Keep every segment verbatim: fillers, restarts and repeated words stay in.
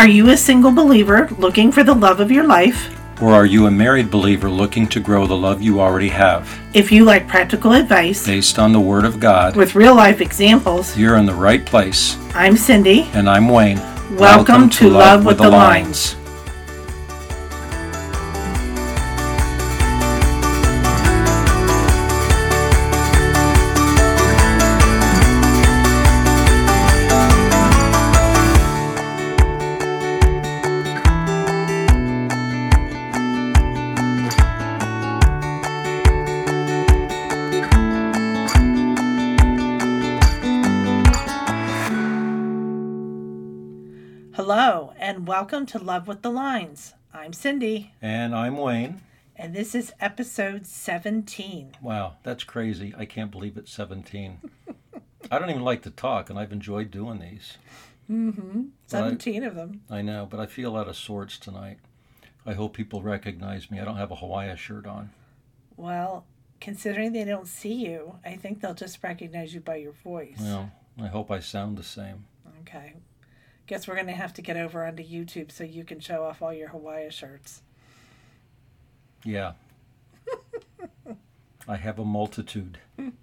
Are you a single believer looking for the love of your life? Or are you a married believer looking to grow the love you already have? If you like practical advice based on the Word of God with real-life examples, you're in the right place. I'm Cindy. And I'm Wayne. Welcome, Welcome to, to Love, Love with, with the, the Lines. Lines. Hello, and welcome to Love with the Lines. I'm Cindy. And I'm Wayne. And this is episode seventeen. Wow, that's crazy. I can't believe it's seventeen. I don't even like to talk, and I've enjoyed doing these. Mm-hmm. seventeen I, of them. I know, but I feel out of sorts tonight. I hope people recognize me. I don't have a Hawaii shirt on. Well, considering they don't see you, I think they'll just recognize you by your voice. Well, I hope I sound the same. Okay. Guess we're going to have to get over onto YouTube so you can show off all your Hawaii shirts. Yeah. I have a multitude.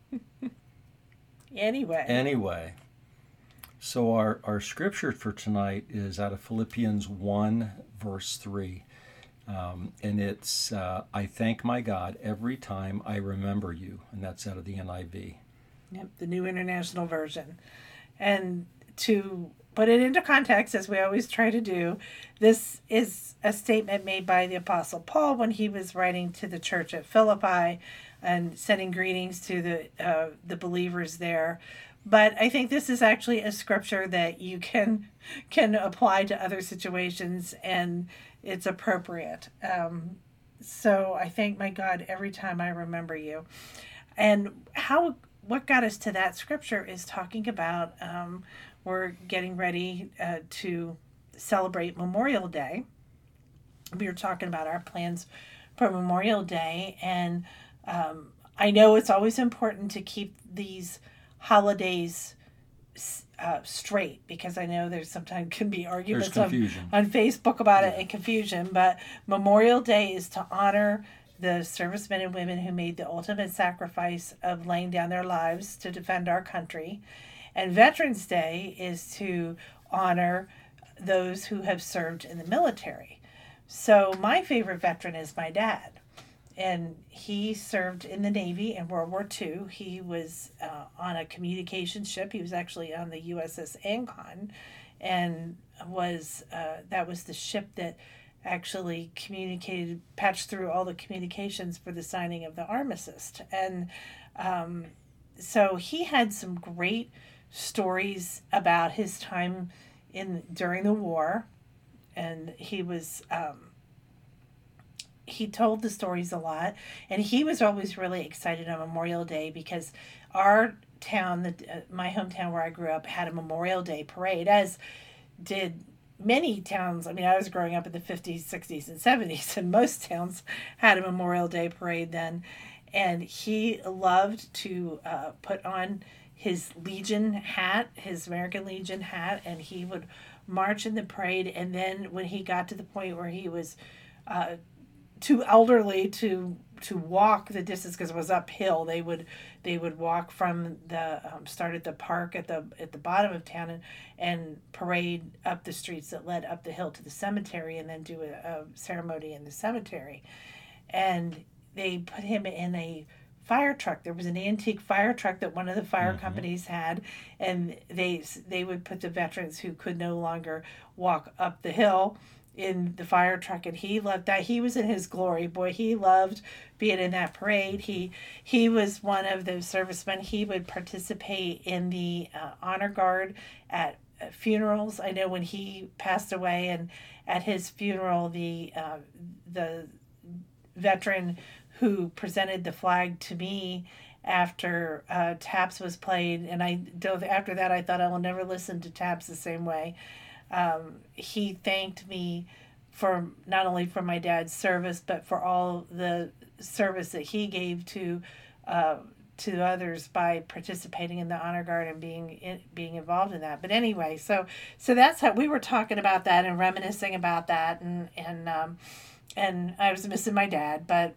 Anyway. Anyway. So our, our scripture for tonight is out of Philippians one, verse three. Um, and it's, uh, I thank my God every time I remember you. And that's out of the N I V. Yep, the New International Version. And to put it into context, as we always try to do, this is a statement made by the Apostle Paul when he was writing to the church at Philippi and sending greetings to the uh, the believers there. But I think this is actually a scripture that you can can apply to other situations, and it's appropriate. Um, so I thank my God every time I remember you. And how what got us to that scripture is talking about um, we're getting ready uh, to celebrate Memorial Day. We were talking about our plans for Memorial Day, and um, I know it's always important to keep these holidays uh, straight, because I know there's sometimes can be arguments on, on Facebook about yeah. it and confusion, but Memorial Day is to honor the servicemen and women who made the ultimate sacrifice of laying down their lives to defend our country. And Veterans Day is to honor those who have served in the military. So my favorite veteran is my dad. And he served in the Navy in World War Two. He was uh, on a communication ship. He was actually on the U S S Ancon, and was uh, that was the ship that actually communicated, patched through all the communications for the signing of the armistice. And um, so he had some great stories about his time in during the war, and he was um, he told the stories a lot, and he was always really excited on Memorial Day because our town, the, uh, my hometown where I grew up, had a Memorial Day parade, as did many towns. I mean, I was growing up in the fifties, sixties, and seventies, and most towns had a Memorial Day parade then. And he loved to uh, put on his Legion hat, his American Legion hat, and he would march in the parade. And then when he got to the point where he was uh, too elderly to to walk the distance, because it was uphill, they would they would walk from the um, start at the park at the at the bottom of town and, and parade up the streets that led up the hill to the cemetery, and then do a, a ceremony in the cemetery. And they put him in a fire truck. There was an antique fire truck that one of the fire mm-hmm. companies had, and they they would put the veterans who could no longer walk up the hill in the fire truck, and he loved that. He was in his glory. Boy, he loved being in that parade. He he was one of those servicemen. He would participate in the uh, honor guard at uh, funerals. I know when he passed away, and at his funeral, the uh, the veteran who presented the flag to me after uh, Taps was played, and I don't. After that, I thought I will never listen to Taps the same way. Um, he thanked me for not only for my dad's service, but for all the service that he gave to uh, to others by participating in the honor guard and being in, being involved in that. But anyway, so so that's how we were talking about that and reminiscing about that, and and um, and I was missing my dad, but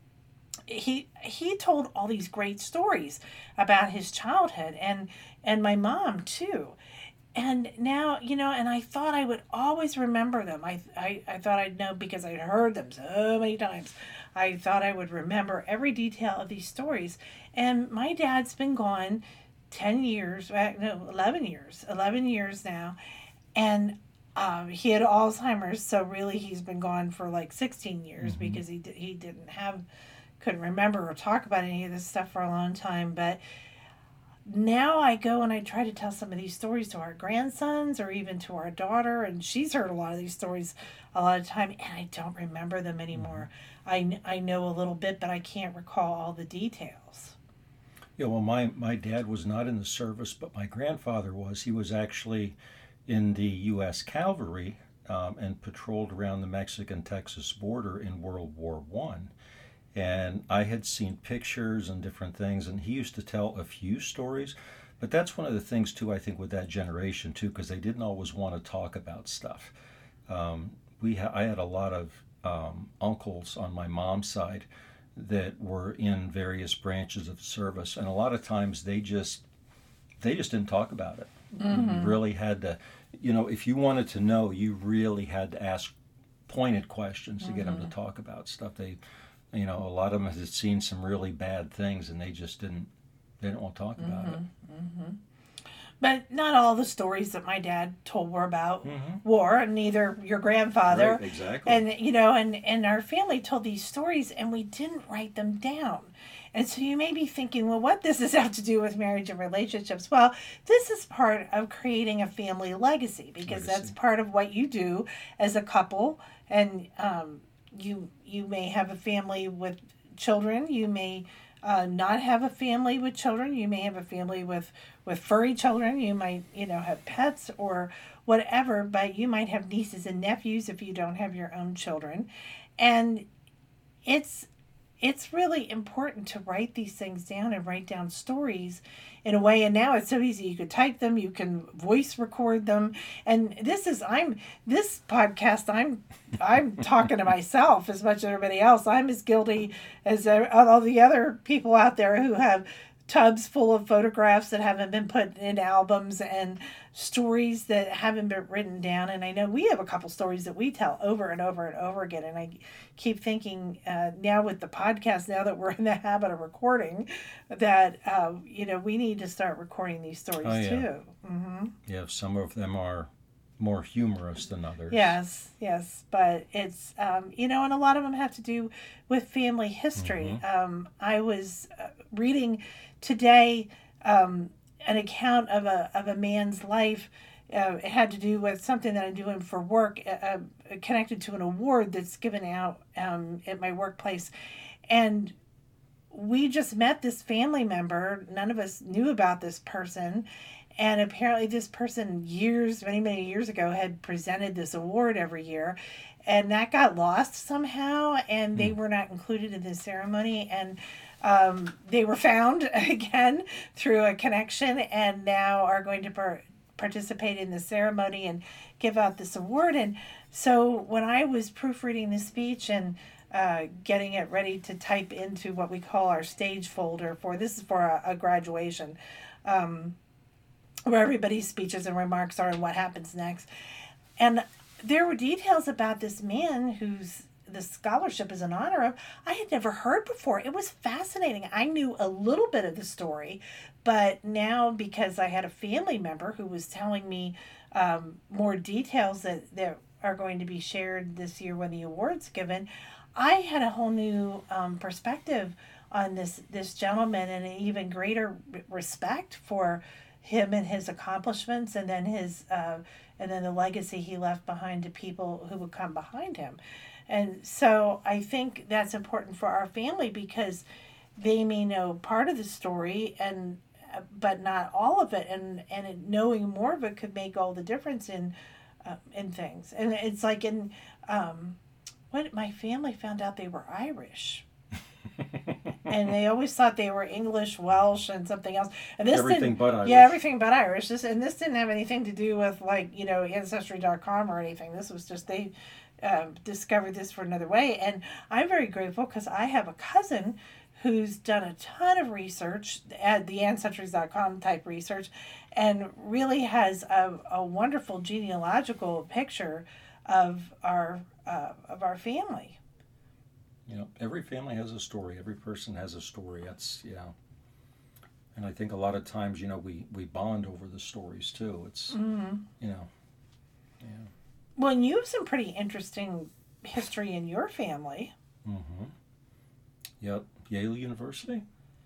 he he told all these great stories about his childhood, and and my mom too. And now, you know, and I thought I would always remember them. I, I, I thought I'd know because I'd heard them so many times. I thought I would remember every detail of these stories. And my dad's been gone ten years, no, eleven years, eleven years now. And um, he had Alzheimer's, so really he's been gone for like sixteen years, mm-hmm. because he, he didn't have, couldn't remember or talk about any of this stuff for a long time. But now I go and I try to tell some of these stories to our grandsons or even to our daughter, and she's heard a lot of these stories a lot of time, and I don't remember them anymore. I, I know a little bit, but I can't recall all the details. Yeah, well, my, my dad was not in the service, but my grandfather was. He was actually in the U S Cavalry um, and patrolled around the Mexican-Texas border in World War One. And I had seen pictures and different things, and he used to tell a few stories. But that's one of the things, too, I think, with that generation, too, because they didn't always want to talk about stuff. Um, we ha- I had a lot of um, uncles on my mom's side that were in various branches of service, and a lot of times they just they just didn't talk about it. Mm-hmm. You really had to, you know, if you wanted to know, you really had to ask pointed questions to mm-hmm. get them to talk about stuff. They You know, a lot of them had seen some really bad things, and they just didn't, they didn't want to talk about mm-hmm, it. Mm-hmm. But not all the stories that my dad told were about mm-hmm. war, and neither your grandfather. Right, exactly. And, you know, and, and our family told these stories, and we didn't write them down. And so you may be thinking, well, what does this have to do with marriage and relationships? Well, this is part of creating a family legacy, because legacy. That's part of what you do as a couple. And, um, You you may have a family with children. You may uh, not have a family with children. You may have a family with, with furry children. You might, you know, have pets or whatever, but you might have nieces and nephews if you don't have your own children. And it's it's really important to write these things down and write down stories in a way. And now it's so easy. You could type them, you can voice record them. And this is, I'm, this podcast, I'm, I'm talking to myself as much as everybody else. I'm as guilty as all the other people out there who have tubs full of photographs that haven't been put in albums and stories that haven't been written down. And I know we have a couple stories that we tell over and over and over again. And I keep thinking uh, now with the podcast, now that we're in the habit of recording, that, uh, you know, we need to start recording these stories oh, yeah. too. Mm-hmm. Yeah, some of them are more humorous than others. Yes, yes. But it's, um, you know, and a lot of them have to do with family history. Mm-hmm. Um, I was uh, reading today um, an account of a of a man's life. Uh, it had to do with something that I'm doing for work, uh, connected to an award that's given out um, at my workplace. And we just met this family member. None of us knew about this person. And apparently this person years, many, many years ago had presented this award every year. And that got lost somehow. And they mm. were not included in the ceremony. And um, they were found again through a connection and now are going to par- participate in the ceremony and give out this award. And so when I was proofreading the speech and uh, getting it ready to type into what we call our stage folder for, this is for a, a graduation, um, where everybody's speeches and remarks are and what happens next. And there were details about this man whose the scholarship is an honor of I had never heard before. It was fascinating. I knew a little bit of the story, but now because I had a family member who was telling me um, more details that, that are going to be shared this year when the award's given, I had a whole new um, perspective on this this gentleman and an even greater respect for him and his accomplishments, and then his uh, and then the legacy he left behind to people who would come behind him. And so I think that's important for our family because they may know part of the story and but not all of it, and and knowing more of it could make all the difference in uh, in things. And it's like in um, what my family found out they were Irish. and they always thought they were English, Welsh, and something else. And this everything didn't, but Irish. Yeah, everything but Irish. This, and this didn't have anything to do with, like, you know, Ancestry dot com or anything. This was just, they uh, discovered this for another way. And I'm very grateful because I have a cousin who's done a ton of research, at the Ancestry dot com type research, and really has a, a wonderful genealogical picture of our uh, of our family. You know, every family has a story. Every person has a story. That's, you know, and I think a lot of times, you know, we, we bond over the stories too. It's, mm-hmm. you know, yeah. Well, and you have some pretty interesting history in your family. Mm-hmm. Yep. Yale University.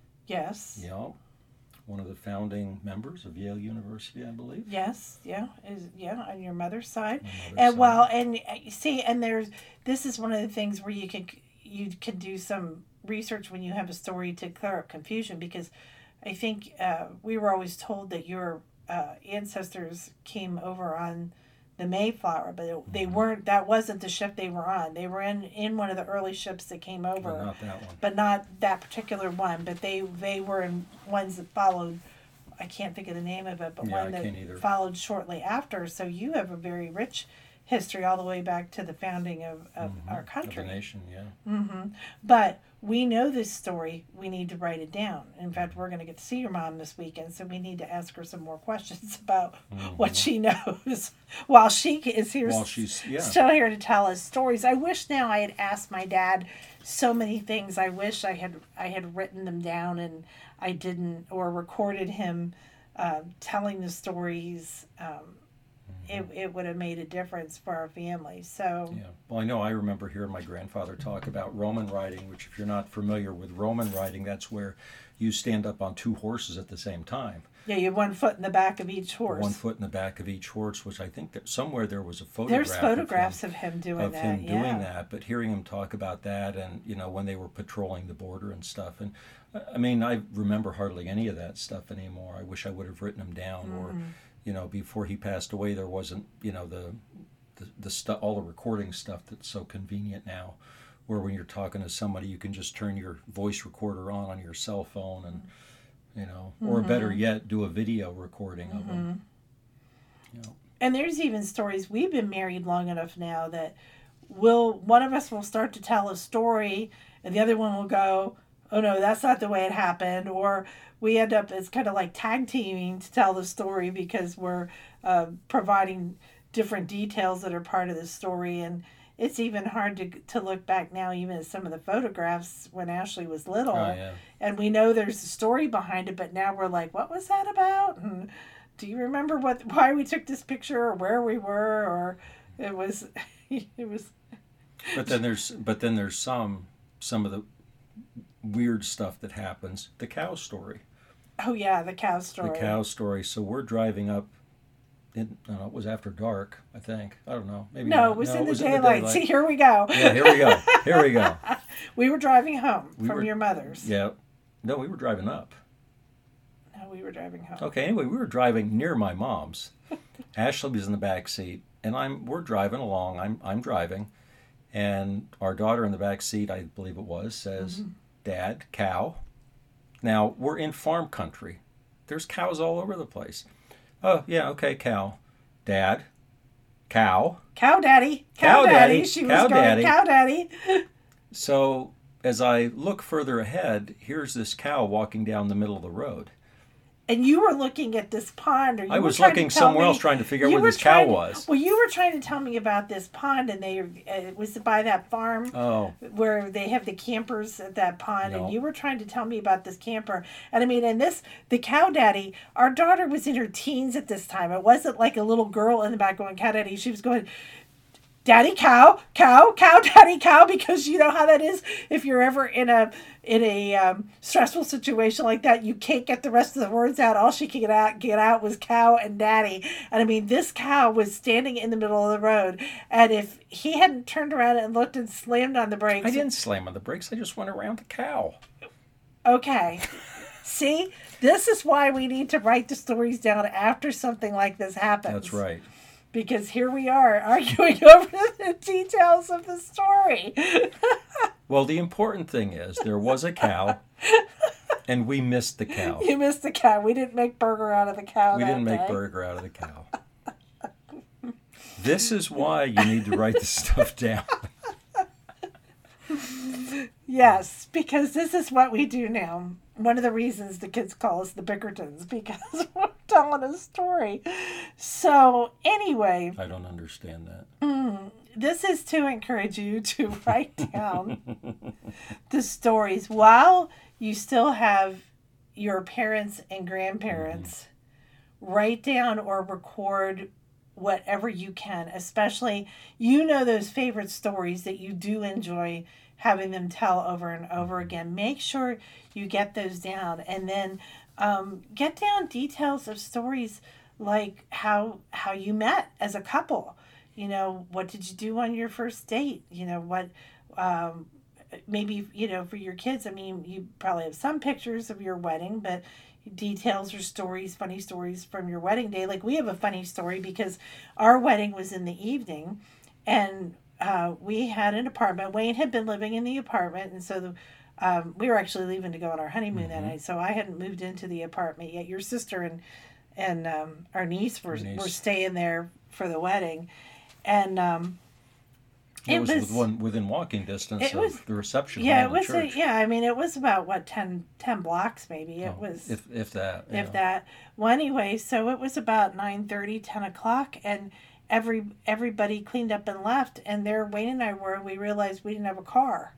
Yes. Yep. One of the founding members of Yale University, I believe. Yes, yeah, is yeah on your mother's side, My mother's and side. well, and uh, see, and there's this is one of the things where you can you can do some research when you have a story to clear up confusion, because I think uh, we were always told that your uh, ancestors came over on the Mayflower, but it, they weren't. That wasn't the ship they were on. They were in, in one of the early ships that came over, But not that one. but not that particular one. But they they were in ones that followed. I can't think of the name of it, but Yeah, one I that can't either. followed shortly after. So you have a very rich history all the way back to the founding of, of Mhm. our Of the country. nation, yeah. Mm-hmm. But we know this story. We need to write it down. In fact, we're going to get to see your mom this weekend, so we need to ask her some more questions about Mhm. what she knows while she is here, While she's, yeah. still here to tell us stories. I wish now I had asked my dad so many things. I wish I had I had written them down and I didn't, or recorded him uh, telling the stories. Um, it it would have made a difference for our family. So Yeah. Well, I know I remember hearing my grandfather talk about Roman riding, which, if you're not familiar with Roman riding, that's where you stand up on two horses at the same time. yeah, you have one foot in the back of each horse. One foot in the back of each horse, which I think that somewhere there was a photograph. There's photographs of of him, doing him, of that. him yeah. doing that. But hearing him talk about that, and you know, when they were patrolling the border and stuff, and I mean, I remember hardly any of that stuff anymore. I wish I would have written them down, Mm. or you know, before he passed away, there wasn't, you know, the the, the stuff, all the recording stuff that's so convenient now, where when you're talking to somebody, you can just turn your voice recorder on on your cell phone, and you know, or Mm-hmm. better yet, do a video recording of them. You know. And there's even stories. We've been married long enough now that will one of us will start to tell a story, and the other one will go, "Oh no, that's not the way it happened," or we end up as kind of like tag teaming to tell the story because we're uh, providing different details that are part of the story. And it's even hard to to look back now, even at some of the photographs when Ashley was little, Oh, yeah. and we know there's a story behind it, but now we're like, what was that about? And do you remember what why we took this picture, or where we were, or it was it was But then there's but then there's some some of the weird stuff that happens. The cow story. oh yeah, the cow story. The cow story. So we're driving up. In, I don't know, it was after dark, I think. I don't know. Maybe No, not. it was No, in the was daylight. See, here we go. Yeah, here we go. Here we go. We were driving home We from were- your mother's. Yeah. No, we were driving up. No, we were driving home. Okay, anyway, we were driving near my mom's. Ashley was in the back seat, and I'm we're driving along. I'm I'm driving, and our daughter in the back seat, I believe it was, says, Mm-hmm. "Dad, cow." Now, we're in farm country. There's cows all over the place. Oh, yeah, okay, cow. Dad, cow. Cow daddy. Cow, Cow daddy. daddy, She cow was going, daddy. cow daddy. So as I look further ahead, here's this cow walking down the middle of the road. And you were looking at this pond, or you I were was trying to looking tell somewhere me- else trying to figure out you where were this cow trying to- was. Well, you were trying to tell me about this pond, and they uh, it was by that farm Oh, where they have the campers at that pond, No. and you were trying to tell me about this camper. And I mean, and this, the cow daddy, our daughter was in her teens at this time. It wasn't like a little girl in the back going, cow daddy. She was going, daddy cow, cow, cow, daddy cow, because you know how that is. If you're ever in a in a um, stressful situation like that, you can't get the rest of the words out. All she could get out get out was cow and daddy. And I mean, this cow was standing in the middle of the road, and if he hadn't turned around and looked and slammed on the brakes, I didn't slam on the brakes. I just went around the cow. okay. See, this is why we need to write the stories down after something like this happens. That's right. Because here we are arguing over the details of the story. Well, the important thing is there was a cow, and we missed the cow. You missed the cow. We didn't make burger out of the cow. We that didn't make day. burger out of the cow. This is why you need to write this stuff down. Yes, because this is what we do now. One of the reasons the kids call us the Bickertons, because we're telling a story. So anyway, I don't understand that. Mm, this is to encourage you to write down the stories while you still have your parents and grandparents. Mm-hmm. Write down or record whatever you can, especially, you know, those favorite stories that you do enjoy having them tell over and over again. Make sure you get those down, and then um, get down details of stories like how how you met as a couple. You know, what did you do on your first date? You know, what um, maybe, you know, for your kids, I mean, you probably have some pictures of your wedding, but details or stories, funny stories from your wedding day. Like, we have a funny story because our wedding was in the evening, and uh, we had an apartment. Wayne had been living in the apartment, and so the, um, we were actually leaving to go on our honeymoon mm-hmm. that night, so I hadn't moved into the apartment yet. Your sister and and um, our niece were, niece were staying there for the wedding, and um, it, it was, was within, within walking distance of was, the reception yeah, hall it was. the church. A, yeah, I mean, it was about what ten, ten blocks maybe. It oh, was if if that if yeah. that. Well, anyway, so it was about nine thirty, ten o'clock, and every everybody cleaned up and left. And there, Wayne and I were, and we realized we didn't have a car,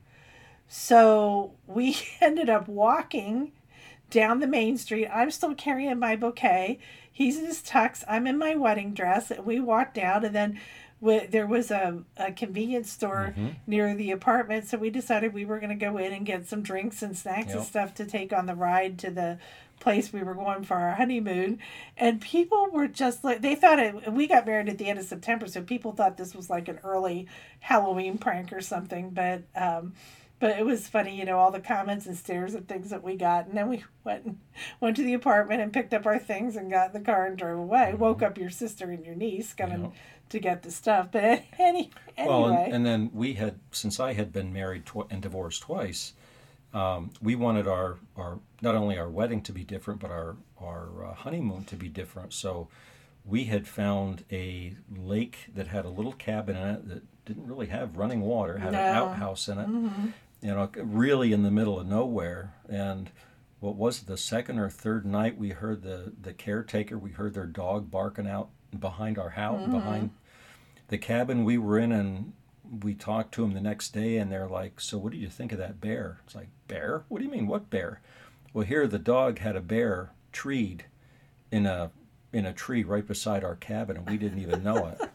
so we ended up walking down the main street. I'm still carrying my bouquet. He's in his tux. I'm in my wedding dress, and we walked down, and then. We, there was a, a convenience store mm-hmm. near the apartment, so we decided we were going to go in and get some drinks and snacks yep. and stuff to take on the ride to the place we were going for our honeymoon. And people were just like, they thought it, we got married at the end of September, so people thought this was like an early Halloween prank or something, but um, but it was funny, you know, all the comments and stares and things that we got. And then we went and went to the apartment and picked up our things and got in the car and drove away. Mm-hmm. Woke up your sister and your niece coming yep. to get the stuff. But any, anyway. Well, and, and then we had, since I had been married tw- and divorced twice, um, we wanted our, our, not only our wedding to be different, but our, our uh, honeymoon to be different. So we had found a lake that had a little cabin in it that didn't really have running water, had no. an outhouse in it. Mm-hmm. You know, really in the middle of nowhere. And what was it, the second or third night, we heard the, the caretaker, we heard their dog barking out behind our house, mm-hmm. behind the cabin we were in, and we talked to them the next day, and they're like, so what do you think of that bear? It's like, bear? What do you mean, what bear? Well, here the dog had a bear treed in a in a tree right beside our cabin, and we didn't even know it.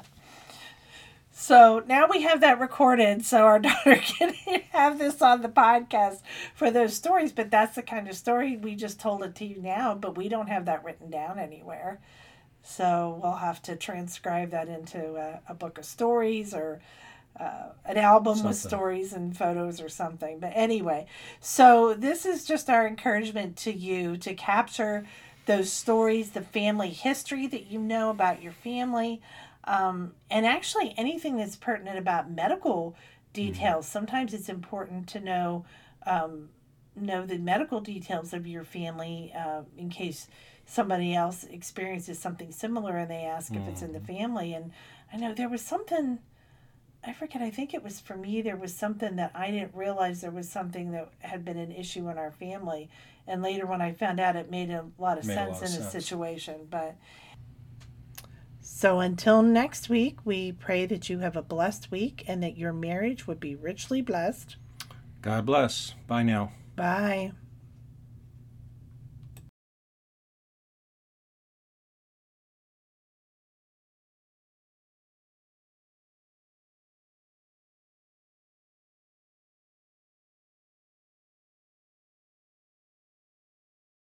So now we have that recorded, so our daughter can have this on the podcast for those stories. But that's the kind of story we just told it to you now, but we don't have that written down anywhere. So we'll have to transcribe that into a, a book of stories or uh, an album something. With stories and photos or something. But anyway, so this is just our encouragement to you to capture those stories, the family history that you know about your family. Um, and actually anything that's pertinent about medical details. Mm-hmm. Sometimes it's important to know um, know the medical details of your family uh, in case somebody else experiences something similar and they ask mm-hmm. if it's in the family. And I know there was something, I forget, I think it was for me, there was something that I didn't realize there was something that had been an issue in our family. And later when I found out, it made a lot of made sense lot of in sense. a situation. But so until next week, we pray that you have a blessed week and that your marriage would be richly blessed. God bless. Bye now. Bye.